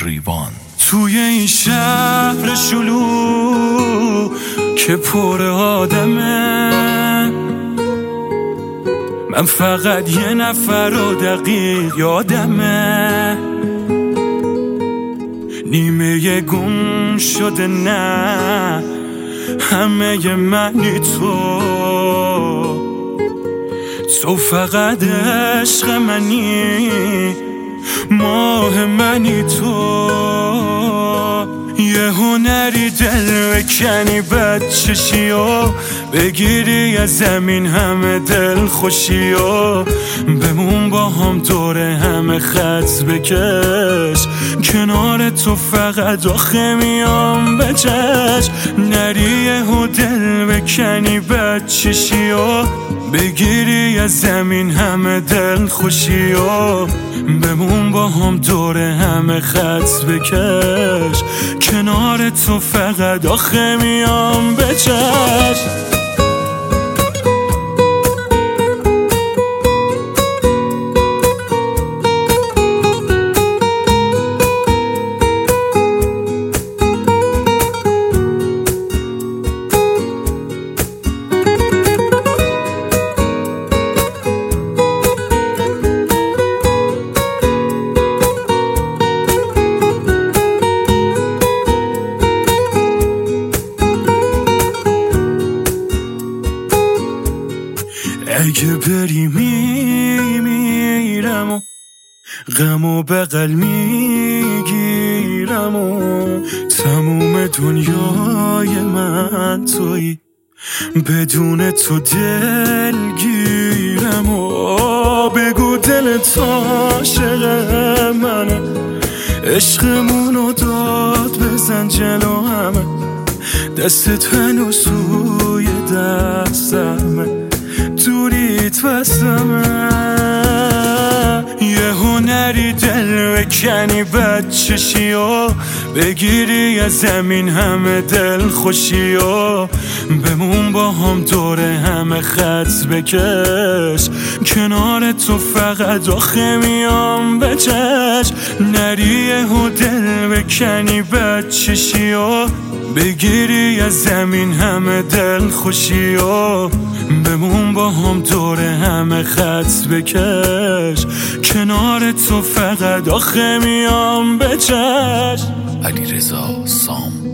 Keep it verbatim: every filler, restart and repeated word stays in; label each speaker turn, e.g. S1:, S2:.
S1: ریوان.
S2: توی این شهر شلوغ که پر آدمه، من فقط یه نفر رو دقیق یادمه، نیمه گم شده نه همه منی تو، تو فقط عشق منی، ماه منی تو، یه هنری دل بکنی بچشی و بگیری از زمین همه دل خوشی و بمون با هم دور همه خط بکش، کنار تو فقط آخه میام به چشم، نری یه دل بکنی بچشی و بگیری از زمین همه دل خوشی و بمون با هم دور همه خط بکش، کنار تو فقط آخه میام به چشم. اگه بری میمیرم و غم و بغل میگیرم و تموم دنیای من تویی، بدون تو دلگیرم و بگو دلت عاشق منه، عشقمونو داد بزن جلو همه، دستت هنوز توی دستمه، دوریت واسمه، یه هنری دل بکنی بچشی و بگیری از زمین همه دل خوشی و بمون با هم دور همه خط بکش، کنار تو فقط آخه میام به چشم، نری یه دل بکنی بچشی و بگیری از زمین همه دل خوشی و بمون با هم دور همه خط بکش، کنار تو فقط آخه میام به چشم.
S1: علیرضا سام.